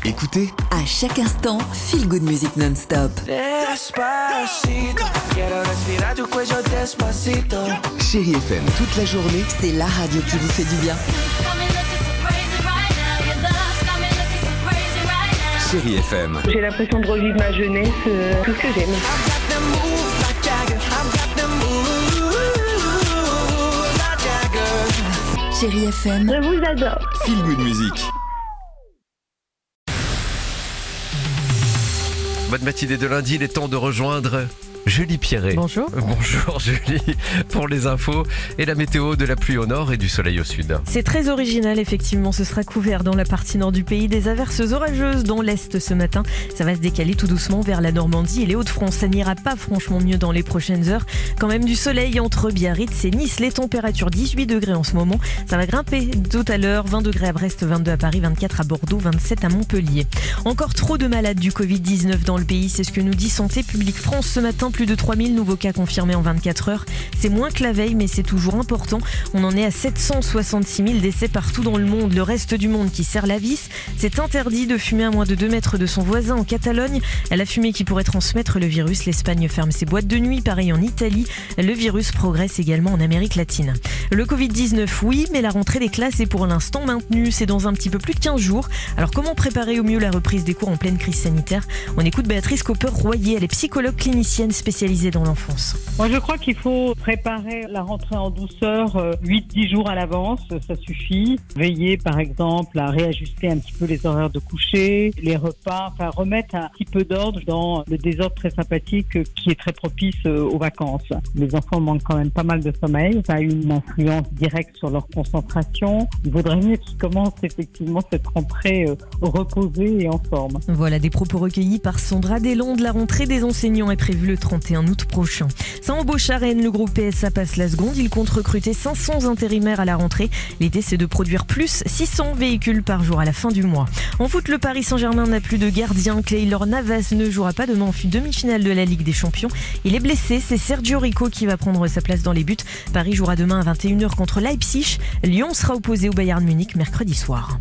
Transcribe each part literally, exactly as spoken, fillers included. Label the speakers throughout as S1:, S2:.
S1: Écoutez,
S2: à chaque instant, Feel Good Music non-stop.
S3: Despacito, quiero respirar tu cuello despacito.
S1: Chérie F M toute la journée.
S2: C'est la radio qui vous fait du bien.
S1: Chérie F M.
S4: J'ai l'impression de revivre ma jeunesse, euh, tout ce que j'aime.
S2: Chérie F M.
S4: Je vous adore.
S1: Feel Good Music.
S5: Bonne matinée de lundi, il est temps de rejoindre Julie Pierret.
S6: Bonjour.
S5: Bonjour Julie, pour les infos et la météo de la pluie au nord et du soleil au sud.
S6: C'est très original, effectivement, ce sera couvert dans la partie nord du pays. Des averses orageuses dans l'est ce matin. Ça va se décaler tout doucement vers la Normandie et les Hauts-de-France. Ça n'ira pas franchement mieux dans les prochaines heures. Quand même du soleil entre Biarritz et Nice. Les températures dix-huit degrés en ce moment. Ça va grimper tout à l'heure. vingt degrés à Brest, vingt-deux à Paris, vingt-quatre à Bordeaux, vingt-sept à Montpellier. Encore trop de malades du covid dix-neuf dans le pays. C'est ce que nous dit Santé publique France ce matin. Plus de trois mille nouveaux cas confirmés en vingt-quatre heures. C'est moins que la veille, mais c'est toujours important. On en est à sept cent soixante-six mille décès partout dans le monde. Le reste du monde qui serre la vis. C'est interdit de fumer à moins de deux mètres de son voisin en Catalogne. La fumée qui pourrait transmettre le virus. L'Espagne ferme ses boîtes de nuit. Pareil en Italie. Le virus progresse également en Amérique latine. Le covid dix-neuf, oui, mais la rentrée des classes est pour l'instant maintenue. C'est dans un petit peu plus de quinze jours. Alors comment préparer au mieux la reprise des cours en pleine crise sanitaire? On écoute Béatrice Copper-Royer. Elle est psychologue clinicienne spécialisée dans l'enfance.
S7: Moi, je crois qu'il faut préparer la rentrée en douceur euh, huit à dix jours à l'avance, ça suffit. Veiller, par exemple, à réajuster un petit peu les horaires de coucher, les repas, enfin remettre un petit peu d'ordre dans le désordre très sympathique euh, qui est très propice euh, aux vacances. Les enfants manquent quand même pas mal de sommeil, ça a une influence directe sur leur concentration. Il vaudrait mieux qu'ils commencent effectivement cette rentrée euh, reposée et en forme.
S6: Voilà des propos recueillis par Sandra Deslandes. La rentrée des enseignants est prévue le trente et un août prochain. Ça embauche à Rennes, le groupe P S A passe la seconde. Il compte recruter cinq cents intérimaires à la rentrée. L'idée, c'est de produire plus six cents véhicules par jour à la fin du mois. En foot, le Paris Saint-Germain n'a plus de gardien. Keylor Navas ne jouera pas demain en demi-finale de la Ligue des Champions. Il est blessé, c'est Sergio Rico qui va prendre sa place dans les buts. Paris jouera demain à vingt et une heures contre Leipzig. Lyon sera opposé au Bayern Munich mercredi soir.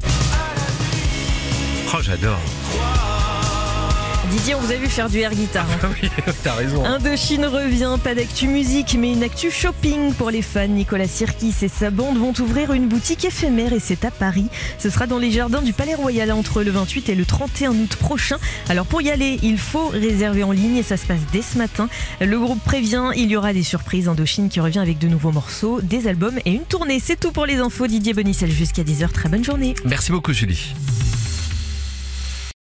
S5: Oh, j'adore.
S6: Didier, on vous a vu faire du air guitare.
S5: Ah oui, t'as raison.
S6: Indochine revient, pas d'actu musique, mais une actu shopping pour les fans. Nicolas Sirkis et sa bande vont ouvrir une boutique éphémère et c'est à Paris. Ce sera dans les jardins du Palais Royal entre le vingt-huit et le trente et un août prochain. Alors pour y aller, il faut réserver en ligne et ça se passe dès ce matin. Le groupe prévient, il y aura des surprises. Indochine qui revient avec de nouveaux morceaux, des albums et une tournée. C'est tout pour les infos. Didier Bonicel jusqu'à dix heures. Très bonne journée.
S5: Merci beaucoup Julie.